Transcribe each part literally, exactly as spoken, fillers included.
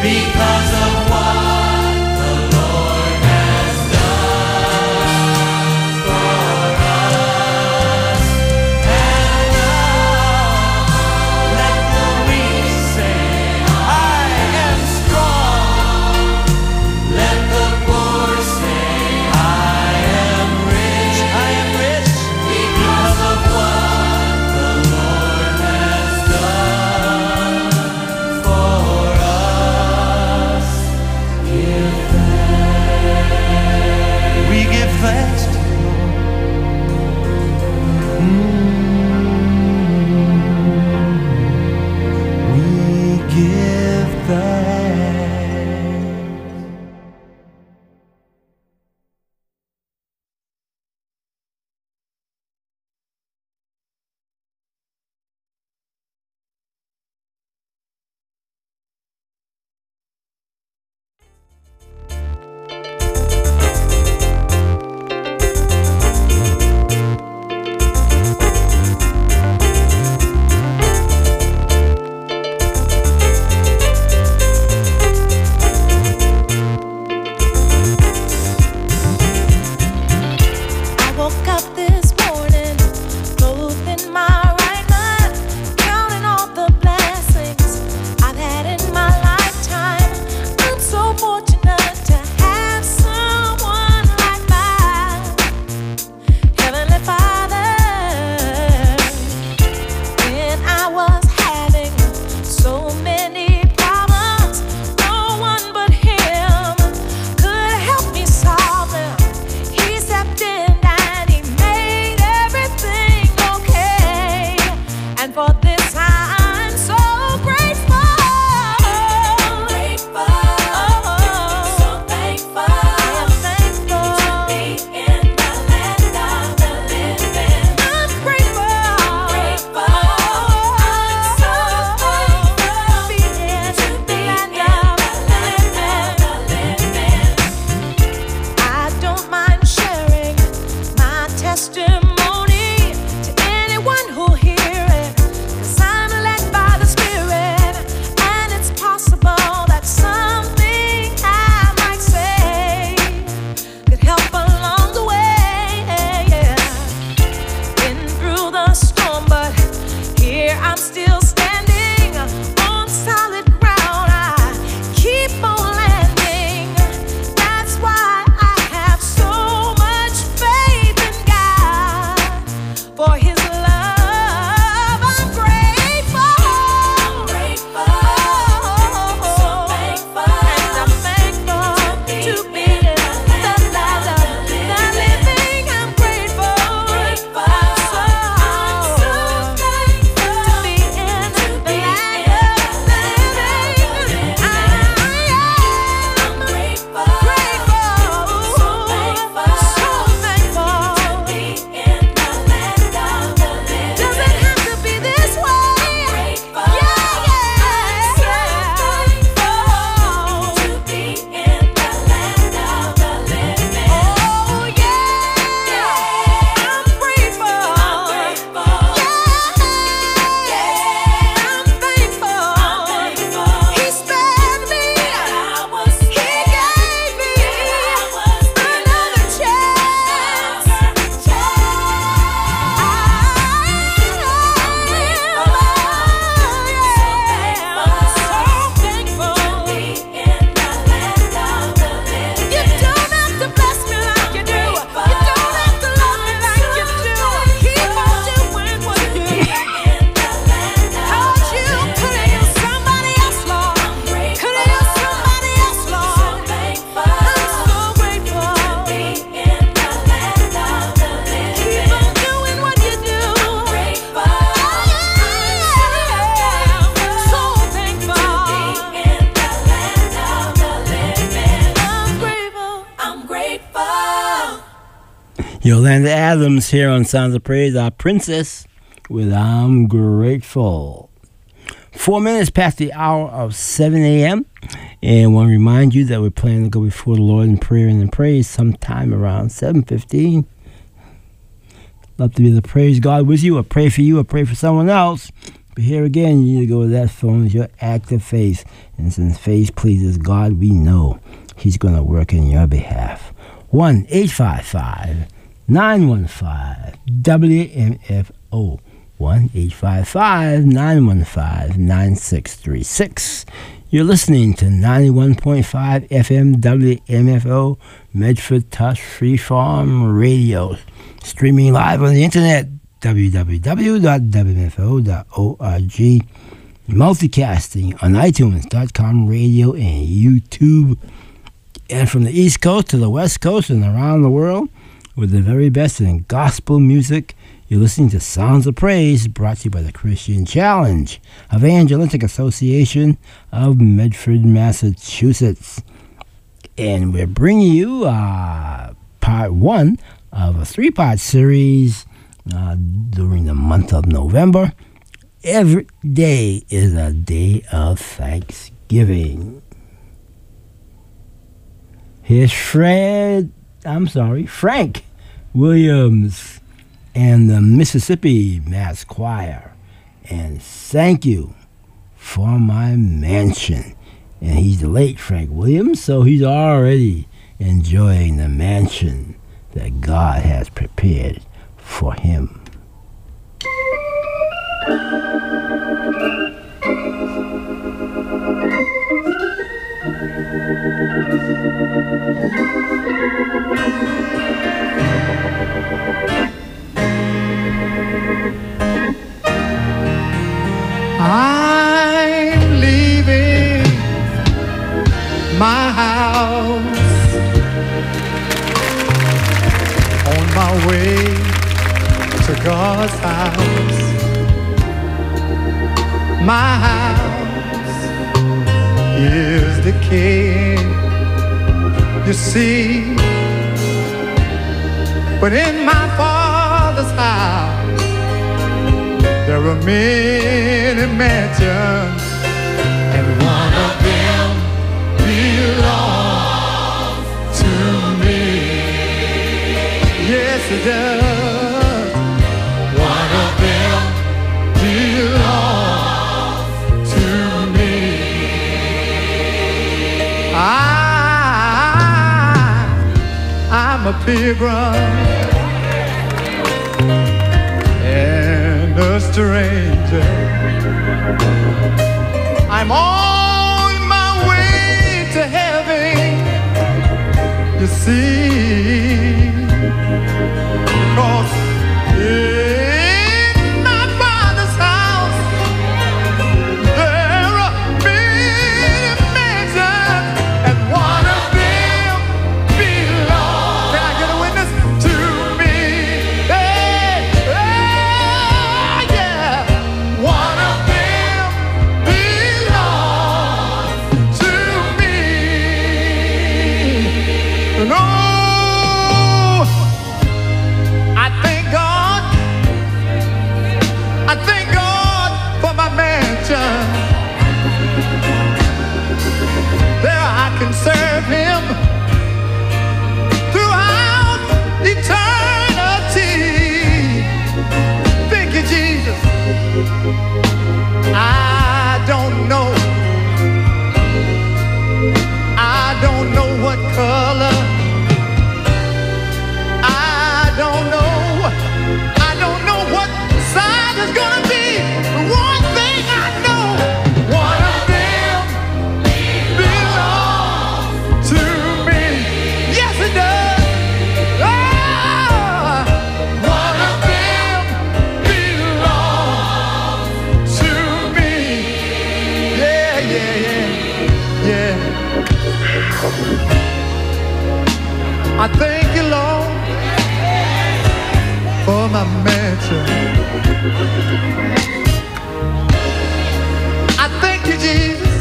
Yolanda Adams here on Sounds of Praise, our princess, with I'm Grateful. Four minutes past the hour of seven a.m. And I want to remind you that we're planning to go before the Lord in prayer and in praise sometime around seven fifteen. Love to be able to praise God with you, or pray for you, or pray for someone else. But here again, you need to go to that phone as your active faith. And since faith pleases God, we know He's going to work in your behalf. one eight five five nine one five W M F O. one eight five five nine one five nine six three six. You're listening to ninety-one point five F M W M F O, Medford Touch Freeform Radio. Streaming live on the internet, w w w dot w m f o dot org. Multicasting on iTunes dot com radio and YouTube. And from the East Coast to the West Coast and around the world, with the very best in gospel music, you're listening to Sounds of Praise, brought to you by the Christian Challenge Evangelistic Association of Medford, Massachusetts. And we're bringing you uh, part one of a three-part series uh, during the month of November. Every day is a day of Thanksgiving. Here's Fred, I'm sorry, Frank Williams and the Mississippi Mass Choir, and Thank You for My Mansion. And he's the late Frank Williams, so he's already enjoying the mansion that God has prepared for him. I'm leaving my house on my way to God's house. My house is the king, you see, but in my Father's house there are many mansions, and one of them belongs to me. Yes, it does. One of them belongs to me. I, I'm a pilgrim and a stranger. I'm on my way to heaven, you see, because in my Father's house there are many mansions, and one of them belongs, can I get a witness, to me? Hey, hey, yeah, one of them belongs to me. And oh, I thank God, I thank God for my mansion. There I can serve Him throughout eternity. Thank you, Jesus. I don't know, I don't know what color, I don't know, I don't know what side it's gonna be. But one thing I know, one of them belongs to me. Yes, it does. Ah, one of them belongs to me. Yeah, yeah, yeah, yeah. I thank you, Lord, for my mansion. I thank you, Jesus,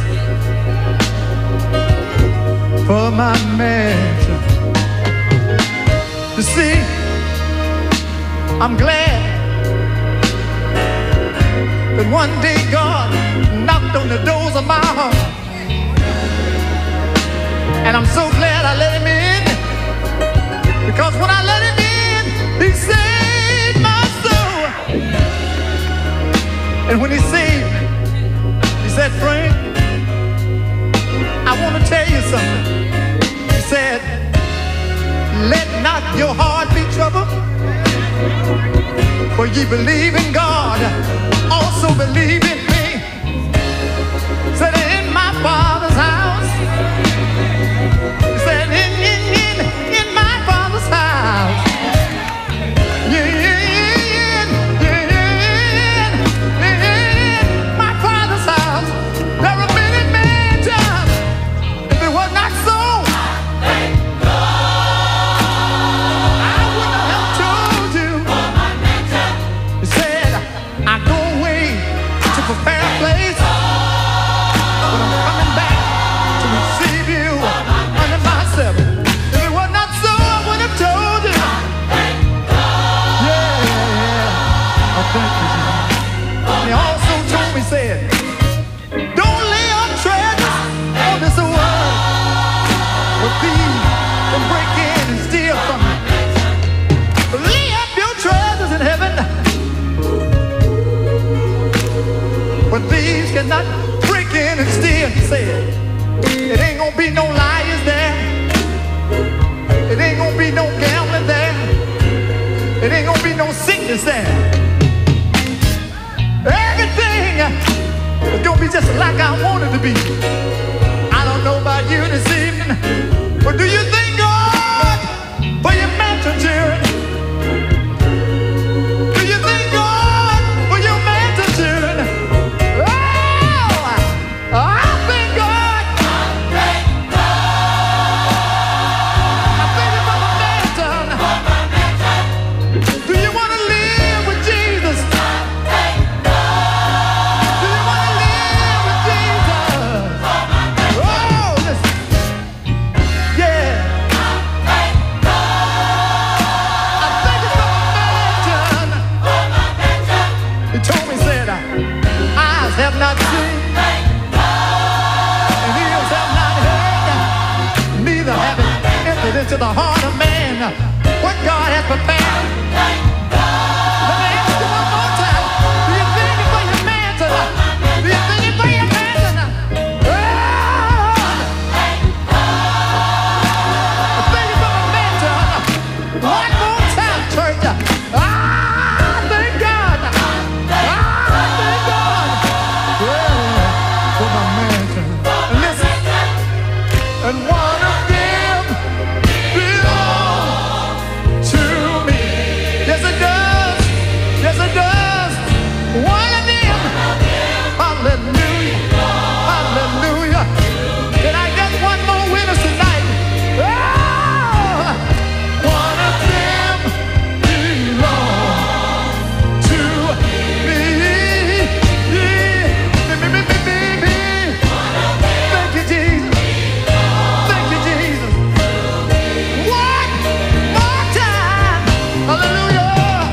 for my mansion. You see, I'm glad that one day God knocked on the doors of my heart, and I'm so glad I let Him in, because when I let Him in, He saved my soul. And when he saved me, he said, Frank, I want to tell you something. He said, let not your heart be troubled, for ye believe in God, also believe in me. Said in my Father's house, he said in, in, in, in my Father's house, yeah, yeah, yeah, yeah, yeah, in my Father's house, there are many mansions. If it was not so, I wouldn't have told you. He said, I go away to prepare a place, but I'm coming back to receive you under myself. If it was not so, I would have told you. Yeah, yeah, I thank you. And he also told me, said, don't lay up treasures on this world, but thieves can break in and steal from you. But lay up your treasures in heaven, but thieves cannot break in and steal. He said, it ain't gonna be no liars there. It ain't gonna be no gambling there. It ain't gonna be no sickness there. Everything is gonna be just like I want it to be. I don't know about you this evening, but do you thank God for your mansion, children? Do you thank God for your mansion, children? Oh, I thank God. I thank you for my mansion. Do you want to live with Jesus? Do you want to live with Jesus? Oh, listen. Yeah. I thank you for my mansion. He told me, said, eyes have not seen, and ears have not heard, neither have it entered into the heart of man what God has prepared. Let me ask you one more time. Do you thank Him for your mansion? Do you thank Him for your mansion? Oh, I thank you for my mansion. One more time, church. Ah, thank God. Ah, thank God. Yeah, for my mansion. And listen, and one of them belongs to me. Yes, it does. Yes, it does. One of them. Hallelujah. Hallelujah. Can I get one more witness tonight? Oh, one of them belongs to me. Yeah. Me, me, me, me, me, me. Thank you, Jesus. Thank you, Jesus. One more time. Hallelujah.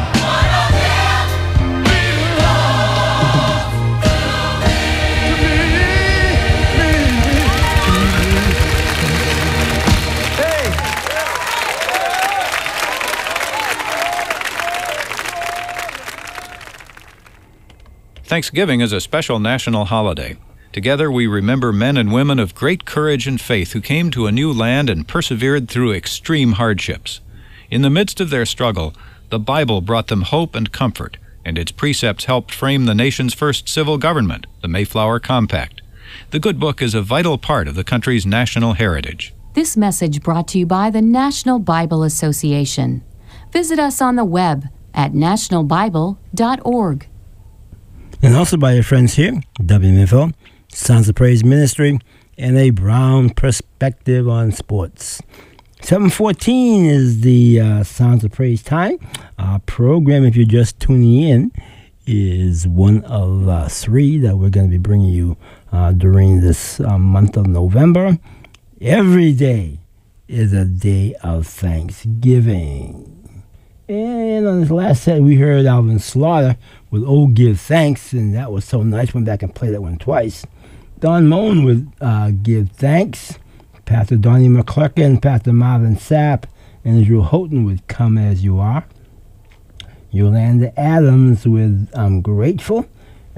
Thanksgiving is a special national holiday. Together we remember men and women of great courage and faith who came to a new land and persevered through extreme hardships. In the midst of their struggle, the Bible brought them hope and comfort, and its precepts helped frame the nation's first civil government, the Mayflower Compact. The Good Book is a vital part of the country's national heritage. This message brought to you by the National Bible Association. Visit us on the web at national bible dot org. And also by your friends here, W M F L, Sons of Praise Ministry, and a Brown Perspective on Sports. seven fourteen is the uh, Sounds of Praise time. Our program, if you're just tuning in, is one of uh, three that we're going to be bringing you uh, during this uh, month of November. Every day is a day of Thanksgiving. And on this last set, we heard Alvin Slaughter with Oh Give Thanks, and that was so nice. Went back and played that one twice. Don Moen with uh, Give Thanks. Pastor Donnie McClurkin, Pastor Marvin Sapp, and Israel Houghton with Come As You Are. Yolanda Adams with I'm Grateful.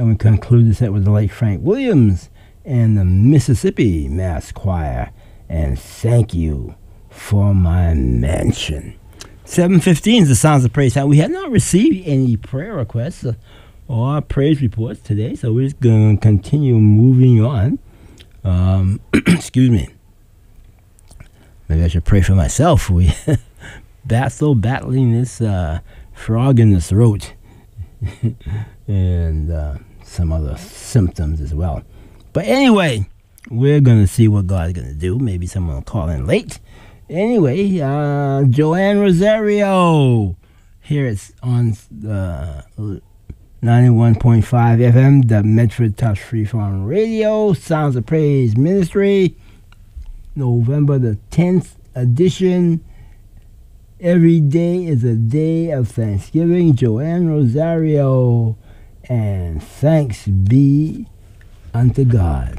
And we conclude the set with the late Frank Williams and the Mississippi Mass Choir. And Thank You for My Mansion. seven fifteen is the Sounds of Praise time. We have not received any prayer requests uh, or praise reports today, so we're just going to continue moving on. Um, excuse me. Maybe I should pray for myself. We bat still battling this uh, frog in the throat and uh, some other symptoms as well. But anyway, we're going to see what God's going to do. Maybe someone will call in late. Anyway, uh, Joanne Rosario. Here it's on uh, ninety-one point five F M, the Medford Touch Free Farm Radio, Sounds of Praise Ministry, November the tenth edition. Every day is a day of Thanksgiving. Joanne Rosario, and thanks be unto God.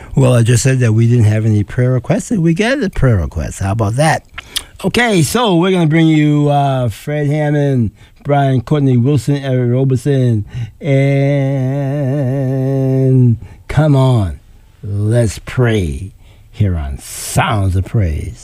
Well, I just said that we didn't have any prayer requests, and we get a prayer request. How about that? Okay, so we're going to bring you uh, Fred Hammond, Brian Courtney Wilson, Eric Roberson, and come on, let's pray here on Sounds of Praise.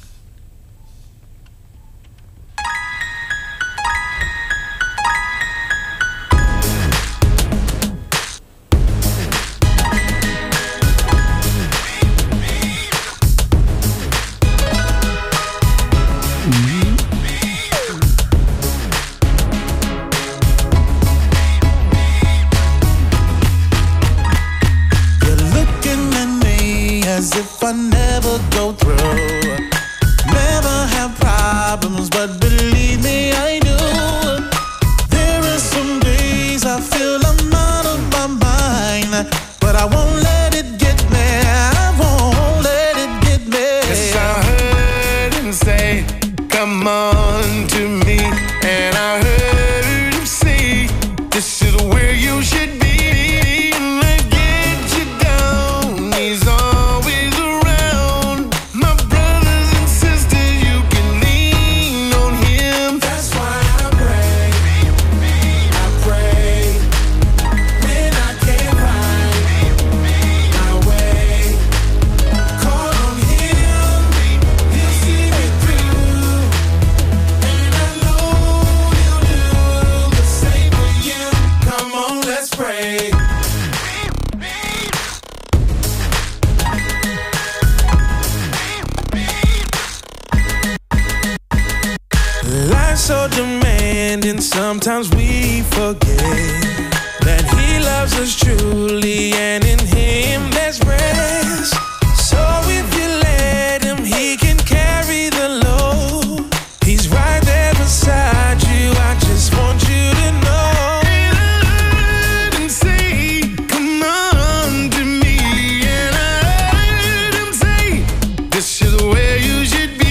As if I never go through, never have problems, but believe me, I do. There are some days I feel I'm out of my mind, but I won't let it get me, I won't let it get me. Yes, I heard him say, come on to me, and I heard him say, this is where you should be. So demanding, sometimes we forget that he loves us truly, and in him there's rest. So if you let him, he can carry the load. He's right there beside you, I just want you to know. And I heard him say, come on to me, and I heard him say, this is where you should be.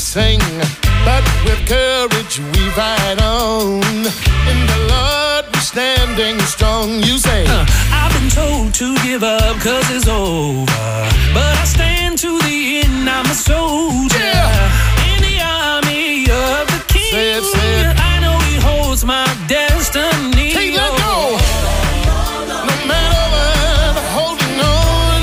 sing, but with courage we fight on. In the Lord we're standing strong. You say, uh, I've been told to give up cause it's over, but I stand to the end, I'm a soldier. Yeah. In the army of the King. Say it, say it. I know he holds my destiny. Can't let go. No matter what, holding on.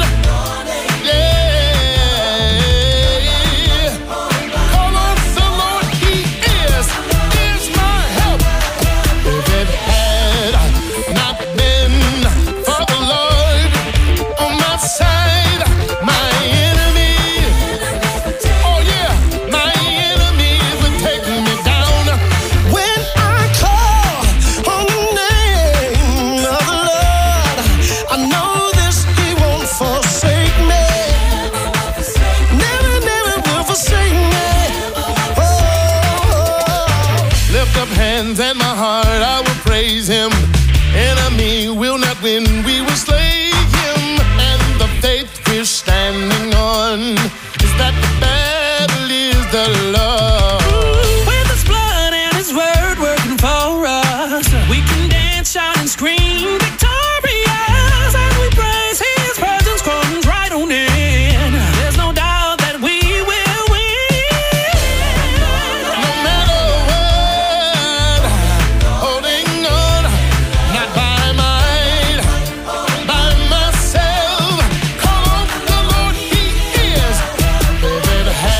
Yeah. Call on the Lord, He is, is my help. If it had not been for the Lord on my side, my enemy, oh yeah, my enemies would take me down. When I call on the name of the Lord, I know this He won't forsake me. Never, never will forsake me. Oh, lift up hands and my heart, I will praise Him. Enemy will not win, we will slay him. And the faith we're standing on is that the battle is the Lord. With His blood and His word working for us, we can dance, shout, and scream victorious as we praise His presence comes right on in. There's no doubt that we will win. No matter what, holding on, not by might, by myself. Call on the Lord, He is. If it had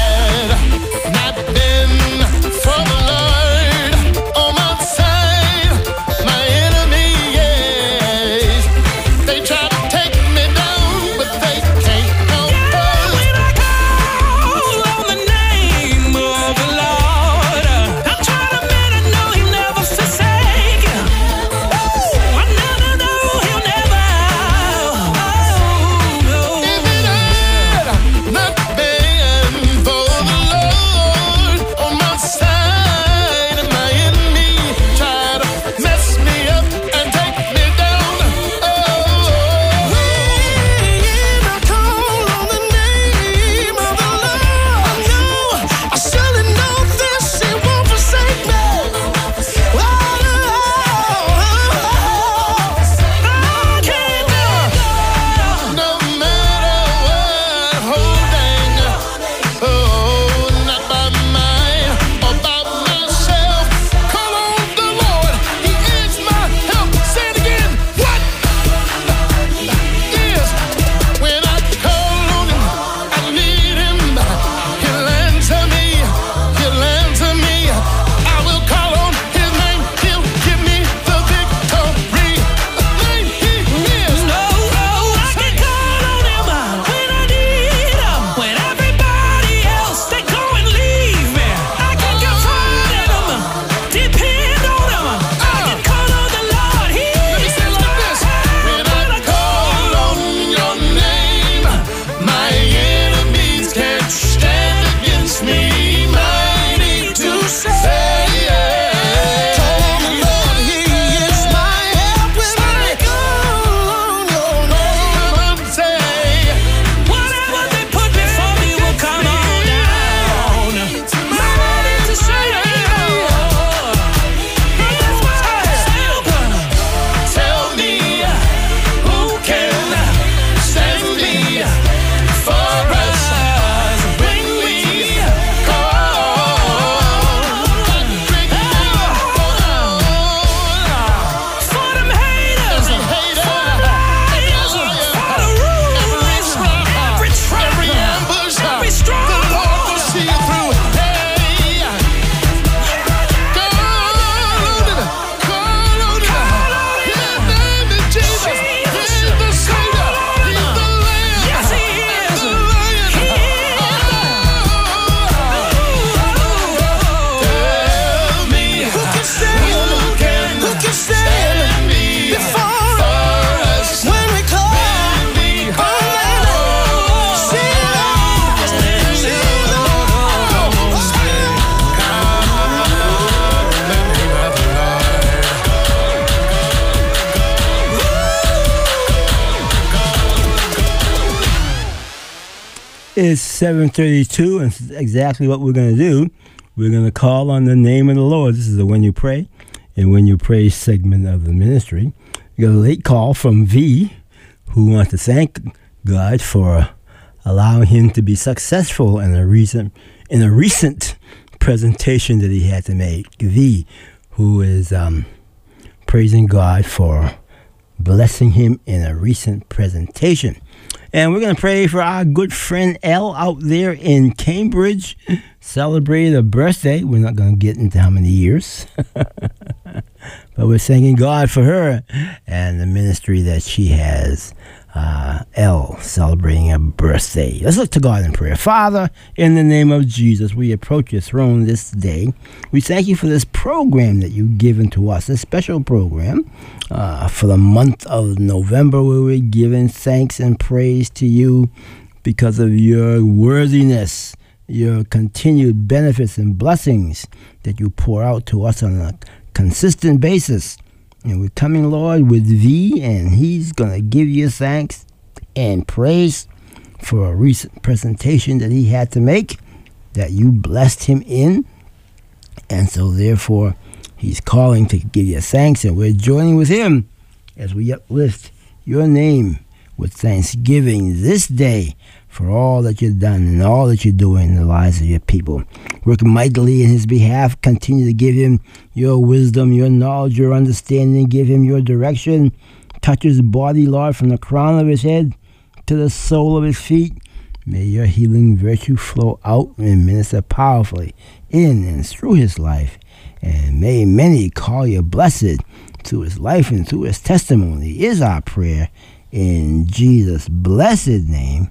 It's seven thirty-two, and it's exactly what we're going to do. We're going to call on the name of the Lord. This is the When You Pray and When You Pray segment of the ministry. We got a late call from V, who wants to thank God for allowing him to be successful in a recent in a recent presentation that he had to make. V, who is um, praising God for blessing him in a recent presentation. And we're going to pray for our good friend Elle out there in Cambridge, celebrating a birthday. We're not going to get into how many years, but we're thanking God for her and the ministry that she has. Uh, Elle celebrating a birthday. Let's look to God in prayer. Father, in the name of Jesus, we approach your throne this day. We thank you for this program that you've given to us, this special program uh, for the month of November, where we're giving thanks and praise to you because of your worthiness, your continued benefits and blessings that you pour out to us on a consistent basis. And we're coming, Lord, with V, and he's going to give you thanks and praise for a recent presentation that he had to make that you blessed him in. And so, therefore, he's calling to give you thanks, and we're joining with him as we uplift your name with thanksgiving this day for all that you've done and all that you're doing in the lives of your people. Work mightily in his behalf. Continue to give him your wisdom, your knowledge, your understanding. Give him your direction. Touch his body, Lord, from the crown of his head to the sole of his feet. May your healing virtue flow out and minister powerfully in and through his life. And may many call you blessed through his life and through his testimony is our prayer. In Jesus' blessed name,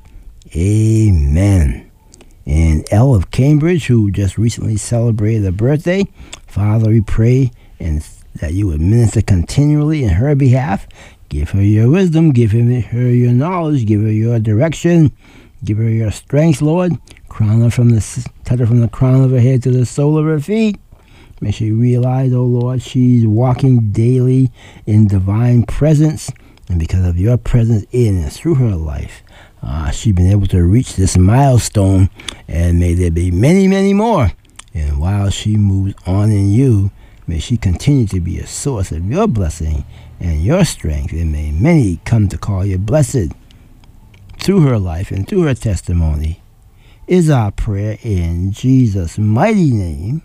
amen. And Elle of Cambridge, who just recently celebrated a birthday, Father, we pray and that you would minister continually in her behalf. Give her your wisdom, give her your knowledge, give her your direction, give her your strength, Lord. Crown her from the touch her from the crown of her head to the sole of her feet. May she realize, oh Lord, she's walking daily in divine presence, and because of your presence in and through her life, Uh, she's been able to reach this milestone, and may there be many, many more. And while she moves on in you, may she continue to be a source of your blessing and your strength, and may many come to call you blessed through her life and through her testimony is our prayer in Jesus' mighty name.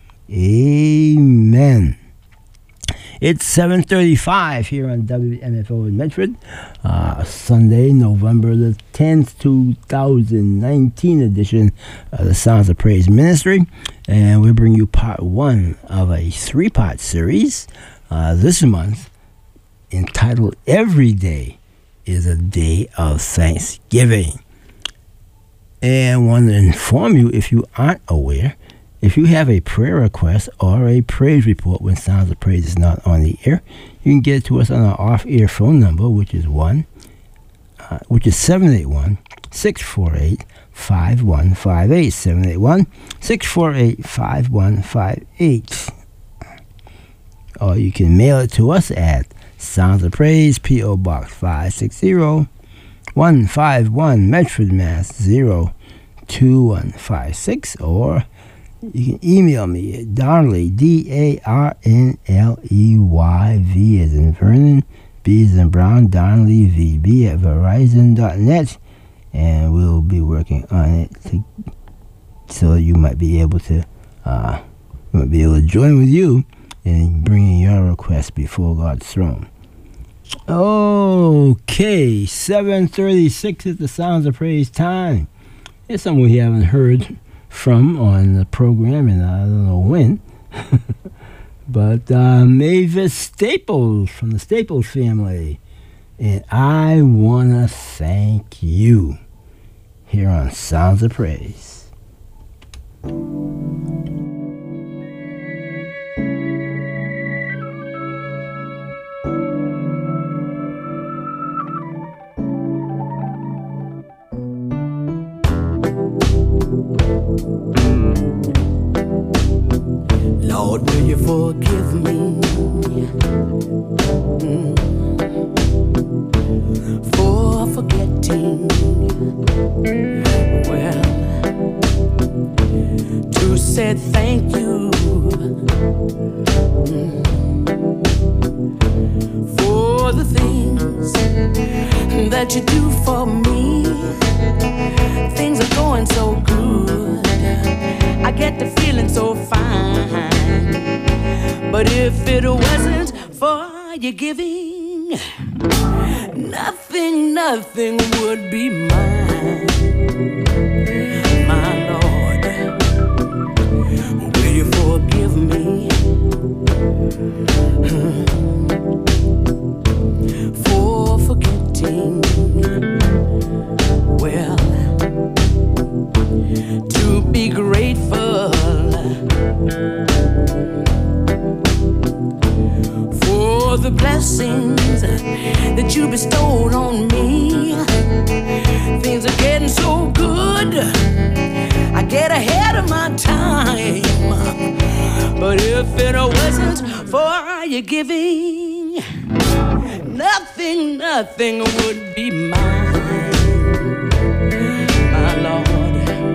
Amen. It's seven thirty-five here on W M F O in Medford, uh, Sunday, November the tenth, two thousand nineteen edition of the Sounds of Praise Ministry. And we bring you part one of a three-part series uh, this month entitled Every Day is a Day of Thanksgiving. And I want to inform you, if you aren't aware, if you have a prayer request or a praise report when Sounds of Praise is not on the air, you can get it to us on our off-air phone number, which is one, uh, which is seven eight one, six four eight, five one five eight, seven eight one, six four eight, five one five eight. Or you can mail it to us at Sounds of Praise, P O Box five six zero, one five one, Medford, Mass. zero two one five six, or you can email me at Darnley, D A R N L E Y, V as in Vernon, B as in Brown, Darnley, V B at Verizon dot net, and we'll be working on it to, so you might be able to, uh, we might be able to join with you in bringing your request before God's throne. Okay, seven thirty-six is the Sounds of Praise time. It's something we haven't heard from on the program, and I don't know when. But uh, Mavis Staples from the Staples family. And I want to thank you here on Sounds of Praise. Lord, will you forgive me? Mm. for forgetting. Well, to say thank you mm, for the things that you do for me. Things are going so good, I get the feeling so fine. But if it wasn't for your giving, nothing, nothing would be mine. My Lord, will you forgive me for forgetting? Well, to be grateful for the blessings that you bestowed on me. Things are getting so good, I get ahead of my time. But if it wasn't for your giving, nothing, nothing would be mine. My Lord,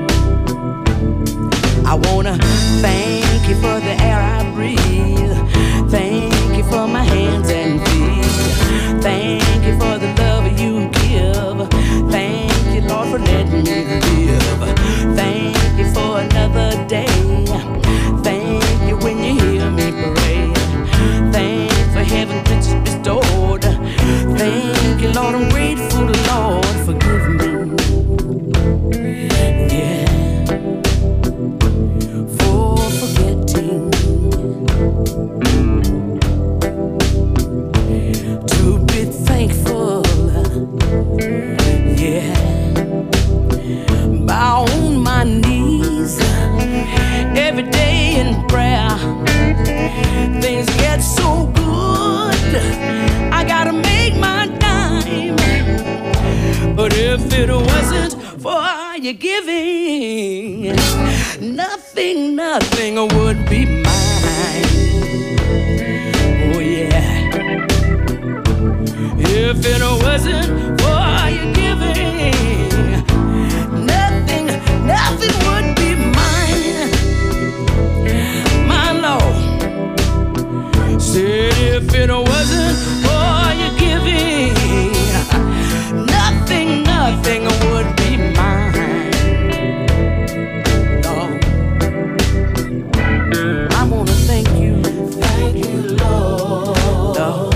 I wanna thank you for the air I breathe. Thank you for my hands and feet. Thank you for the love you give. Thank you, Lord, for letting me live. Thank you for another day. Thank you when you hear me pray. Thank you for heaven riches bestowed. Thank you, Lord, I'm grateful, Lord, forgive me. Yeah, for forgetting. To be thankful, yeah, bow on my knees every day in prayer. Things get so good, I gotta make my time. But if it wasn't for your giving, nothing, nothing would be mine. Oh yeah. If it wasn't for your giving, nothing, nothing would be mine. My Lord said if it wasn't for your giving, nothing, nothing would be mine. Lord, I wanna thank you. Thank you, Lord. Lord.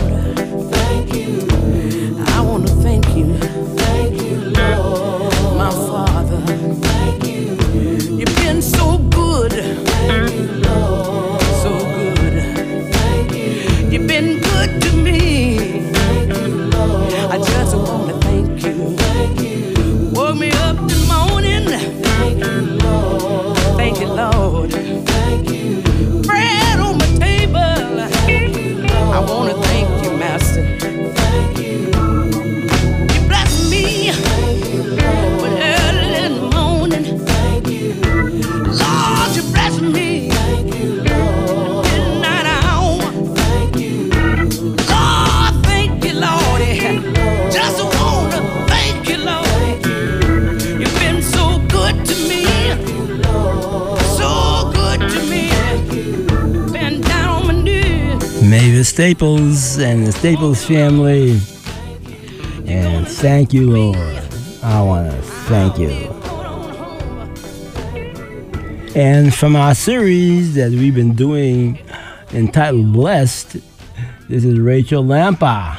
I wanna thank you, thank you, Lord, my Father. Thank you. You've been so good, thank you, Lord, so good. Thank you. You've been good to me, thank you, Lord. I just wanna thank you, thank you. Woke me up this morning, thank you, Lord. Thank you, Lord. Thank you. Bread on my table, thank you, Lord. I wanna thank you, Master. Mavis Staples and the Staples family. And thank you, Lord. I want to thank you. And from our series that we've been doing entitled Blessed, this is Rachel Lampa.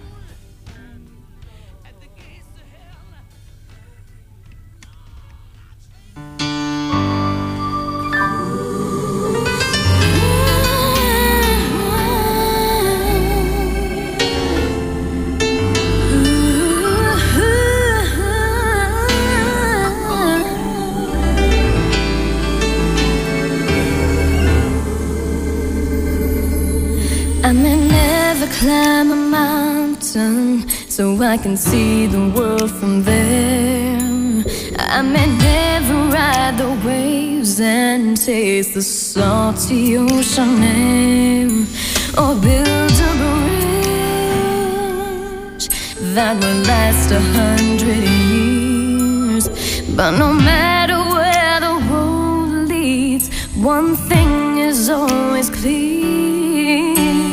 I may never climb a mountain so I can see the world from there. I may never ride the waves and taste the salty ocean air, or build a bridge that will last a hundred years. But no matter where the road leads, one thing is always clear.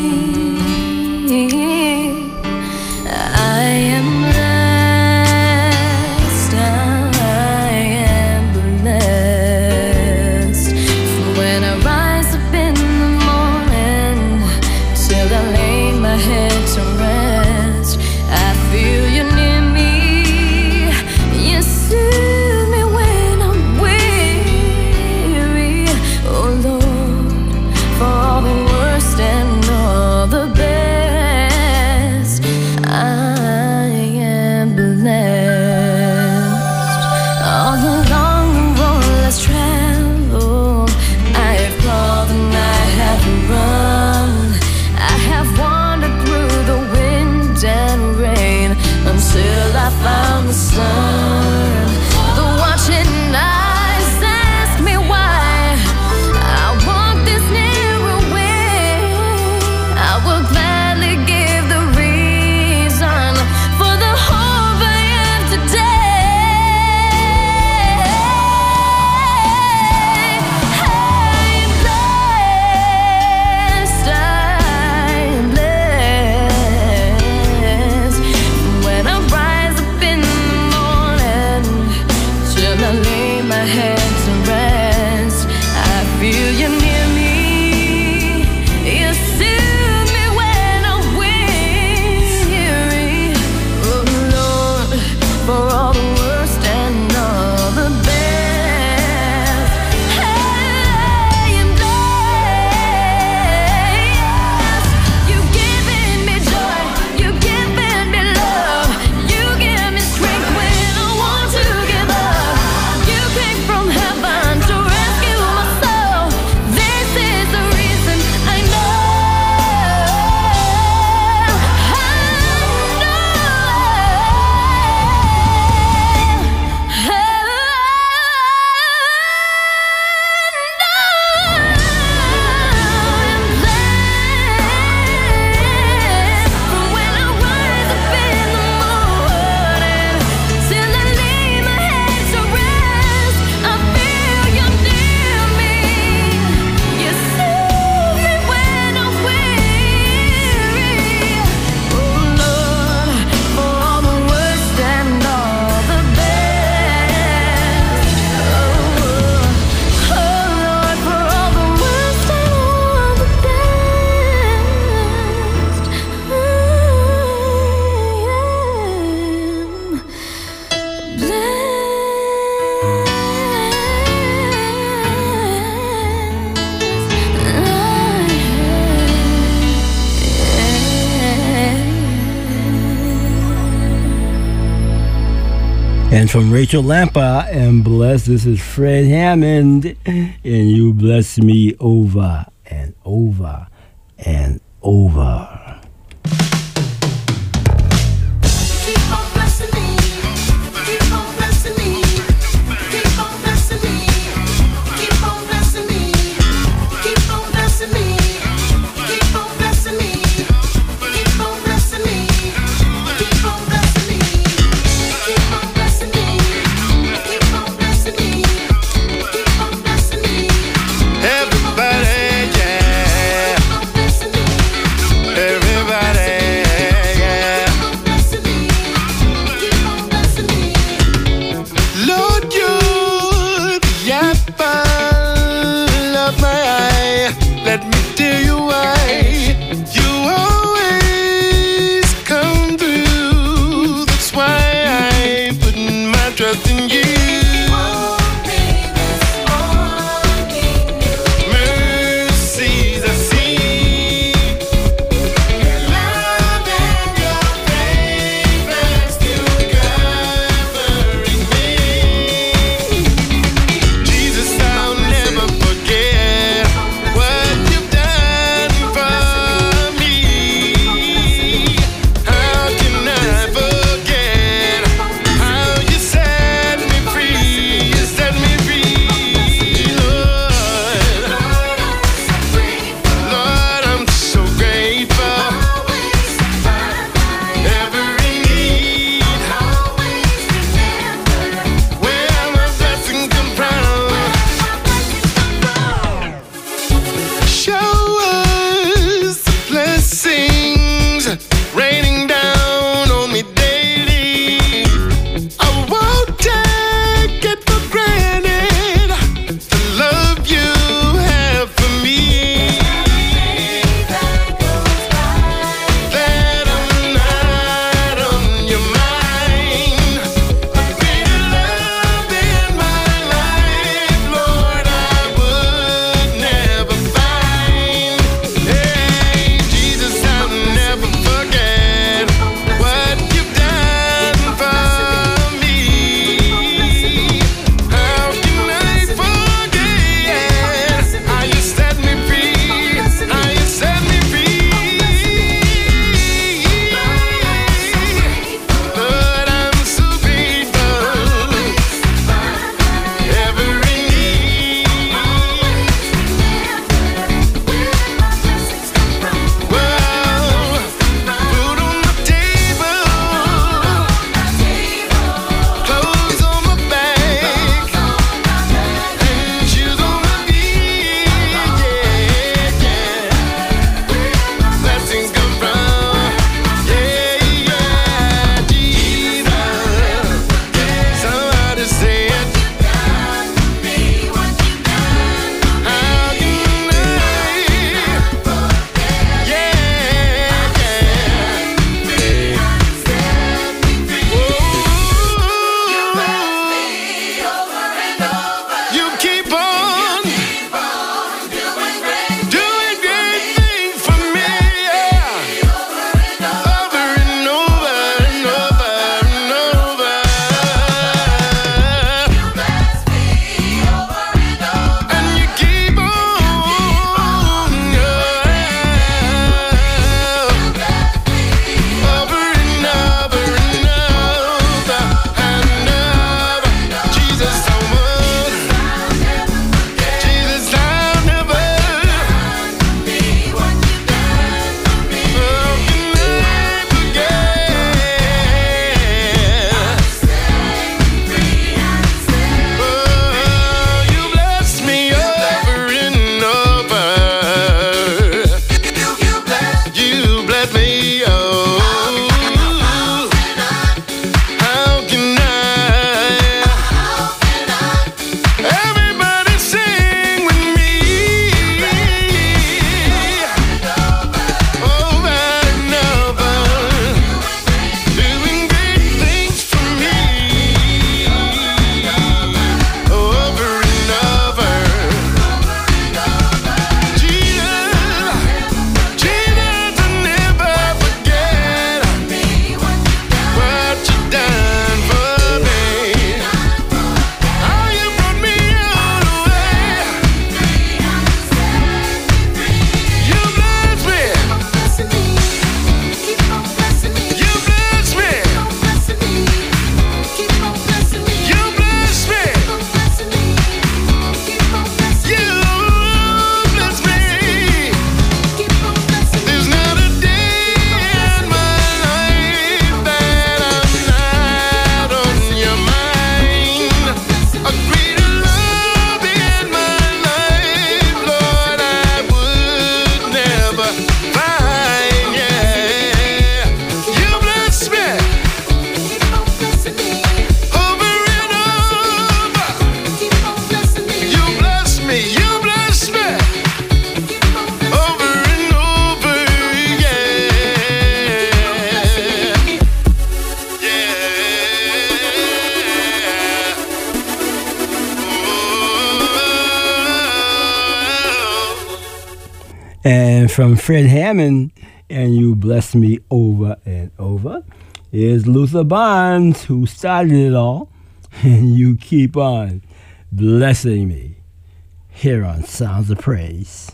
I am blessed, I am blessed. For when I rise up in the morning, till I lay my head to rest, I feel you near me, you soothe me when I'm weary. Oh Lord, for all the worst and all the best, I am blessed. All along the road less traveled, I have crawled and I have run. I have wandered through the wind and rain until I found the sun. The watching eyes ask me why I walk this narrow way. I will gladly give the reason for the hope I have today. I am blessed, I am blessed. When I rise up in the morning, till I lay my head to rest, I feel you near me, you soothe me when I'm weary. Oh Lord, for all the worst and all the best, I am blessed. You've given me joy, you've given me love, you give me strength when I want to give up. You came from heaven to rescue my soul. This is the reason I know. And from Rachel Lampa and blessed, this is Fred Hammond, and you bless me over and over and over. Keep on blessing me, keep on blessing me, keep on blessing me, keep on blessing me, keep on blessing me, keep on blessing me, keep on blessing me, keep on blessing me, keep on blessing me, keep on blessing me, keep on blessing me. Everybody, yeah. Keep on blessing me. Everybody. And from Fred Hammond, and you bless me over and over, is Luther Barnes, who started it all, and you keep on blessing me here on Sounds of Praise.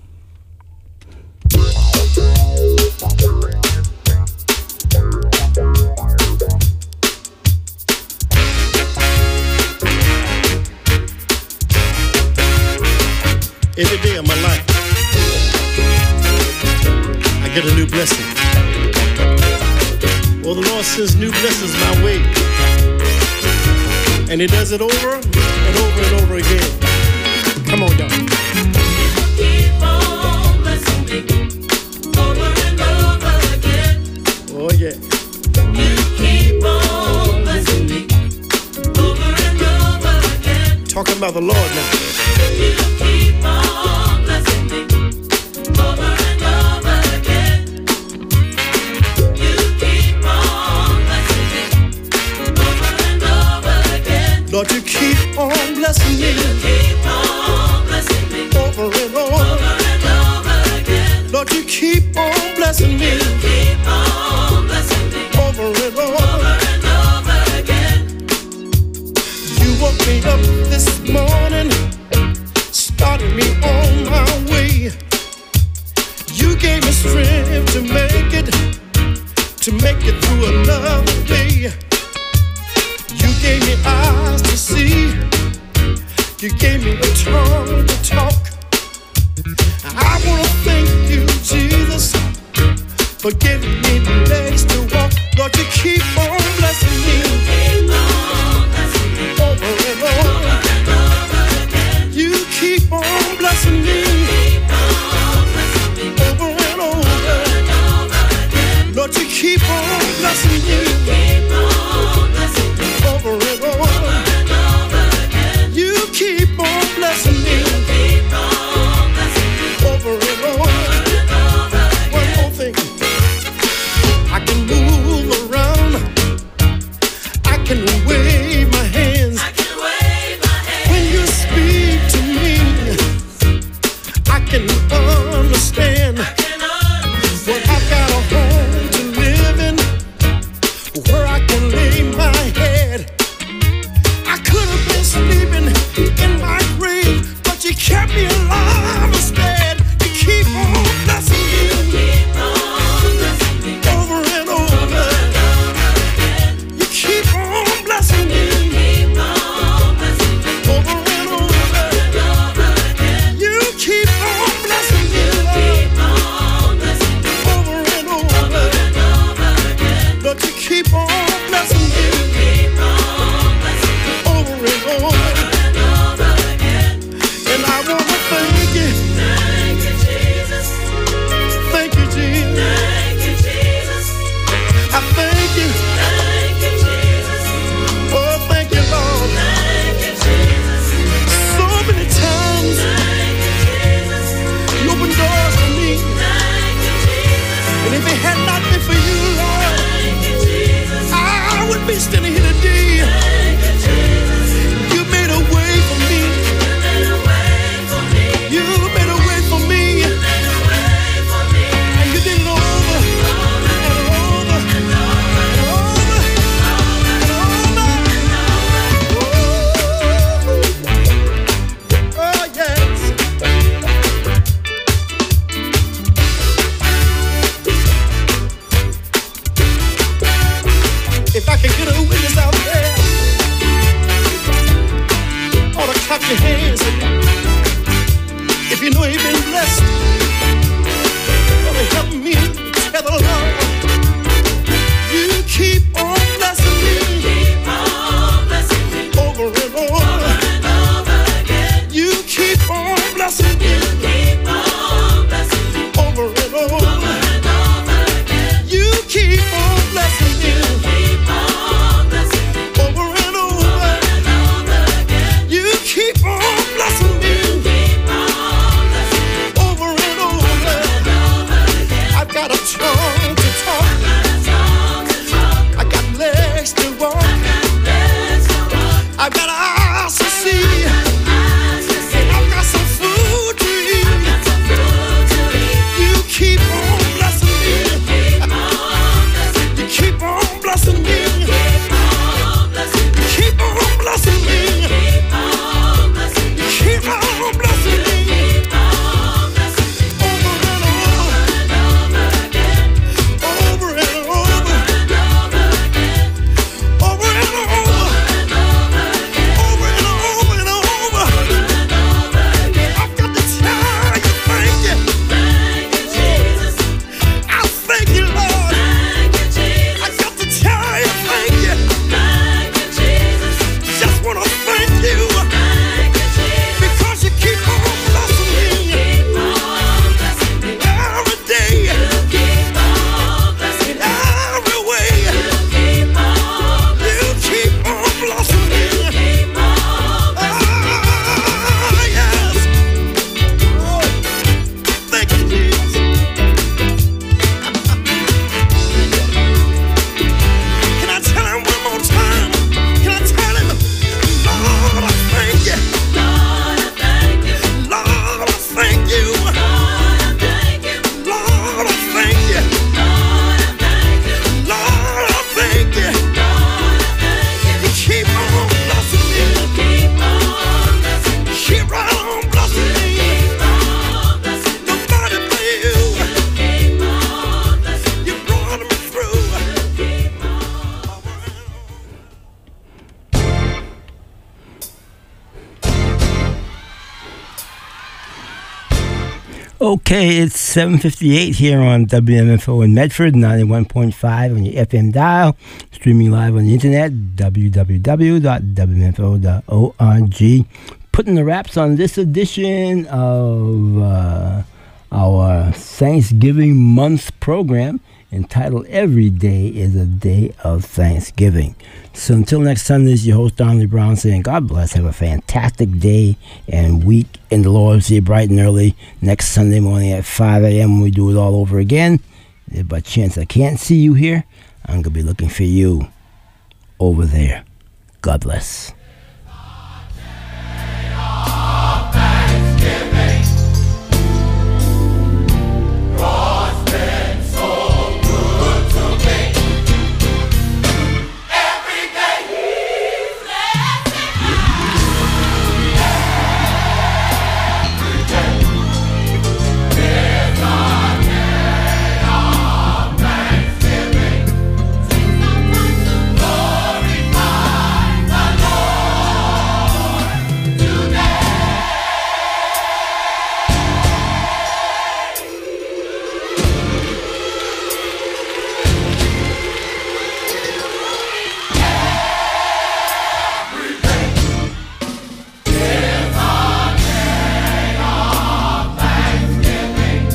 Every day of my life, I get a new blessing. Oh, the Lord sends new blessings my way, and He does it over and over and over again. Come on, y'all. Keep on blessing me over and over again. Oh, yeah. You keep on blessing me over and over again. Talking about the Lord now. You keep on blessing me over and over again. You keep on blessing me over and over again. Lord, you keep on blessing me. You keep on blessing me over and over. over and over again. Lord, you keep on blessing me. You keep on blessing me over and over. over and over again. You woke me up this morning, started me on my way. You gave me strength to make it, to make it through another day. You gave me eyes to see, you gave me a tongue to talk. I want to thank you, Jesus, for giving me the legs to walk. Lord, you keep on blessing me, Keep on blessing me over and over. over and over again. You keep on blessing me, Keep on blessing me over and over. and over again. Lord, you keep on blessing me, Keep on blessing me over and over. and over again. You keep on blessing me, Keep on blessing me over and over. and over One again. more thing, I can move around, I can wave my hands. I can wave my hand. When you speak to me, I can understand. Can Well, I've got a home to live in, where I can lay my head. I could have been sleeping in my grave, but you kept me alive instead. You keep on blessing me, keep on blessing me over and over. You keep on blessing me, Keep on blessing me over and over. and over again. You keep on blessing me, Keep on blessing me over and over. and over again. Lord, you keep on blessing me, Keep on blessing me over and over. and over again. And I want to thank you, Thank you, Jesus. thank you, Jesus. Thank you, Jesus. I thank you, Thank you, Jesus. oh, thank you, Lord. Thank you, Jesus. So many times Thank you, Jesus. you opened doors for me, Thank you, Jesus. and if it had not been for you, Lord, Thank you, Jesus. I would be standing here today. Thank you, Jesus. You made a way for me, You made a way for me. you made a way for me, Made a way for me. and you did it over and over and over and over. Oh, yes. If I can get a witness out there, ought to clap your hands. If you know you've been blessed, ought to help me tell the Lord. You keep on blessing me, Keep on blessing me over and over. and over again. You keep on blessing me, Keep on blessing me over and over. and over again. You keep on blessing me, Keep on blessing me over and over. and over again. You keep on blessing me, Keep on blessing me over and over. and over again. I've got a tongue to talk, Got a tongue to talk. I got legs to walk, Legs to walk. I've got eyes to see, Eyes to see. I've got some food to eat. Got some food to eat. Okay, it's seven fifty-eight here on W M F O in Medford, ninety-one point five on your F M dial, streaming live on the internet, w w w dot w m f o dot org. Putting the wraps on this edition of uh, our Thanksgiving month program entitled Every Day is a Day of Thanksgiving. So until next Sunday, this is your host, Donley Brown, saying God bless. Have a fantastic day and week in the Lord. See you bright and early next Sunday morning at five a.m. when we do it all over again. There's by chance I can't see you here, I'm going to be looking for you over there. God bless.